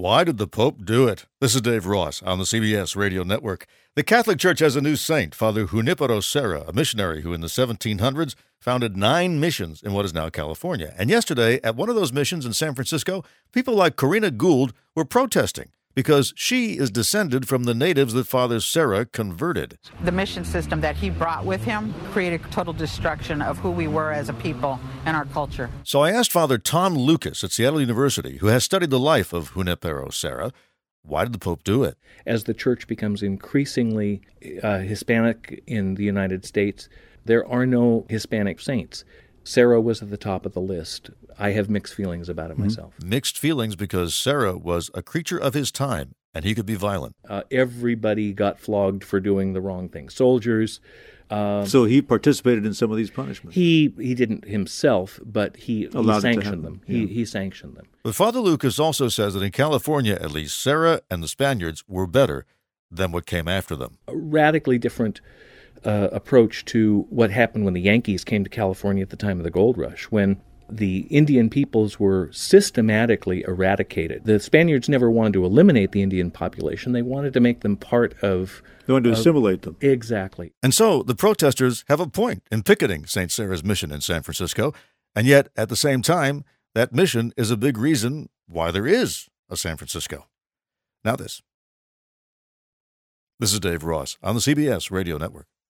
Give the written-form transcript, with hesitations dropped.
Why did the Pope do it? This is Dave Ross on the CBS Radio Network. The Catholic Church has a new saint, Father Junipero Serra, a missionary who in the 1700s founded 9 missions in what is now California. And yesterday, at one of those missions in San Francisco, people like Corrina Gould were protesting because she is descended from the natives that Father Serra converted. The mission system that he brought with him created total destruction of who we were as a people and our culture. So I asked Father Tom Lucas at Seattle University, who has studied the life of Junipero Serra, why did the Pope do it? As the church becomes increasingly Hispanic in the United States, there are no Hispanic saints. Serra was at the top of the list. I have mixed feelings about it myself. Mixed feelings because Serra was a creature of his time, and he could be violent. Everybody got flogged for doing the wrong thing. Soldiers. So he participated in some of these punishments? He didn't himself, but he sanctioned them. Yeah. He sanctioned them. But Father Lucas also says that in California, at least, Serra and the Spaniards were better than what came after them. A radically different approach to what happened when the Yankees came to California at the time of the gold rush, when the Indian peoples were systematically eradicated. The Spaniards never wanted to eliminate the Indian population. They wanted to make them part of... They wanted to assimilate them. Exactly. And so the protesters have a point in picketing St. Serra's mission in San Francisco, and yet, at the same time, that mission is a big reason why there is a San Francisco. Now this. This is Dave Ross on the CBS Radio Network.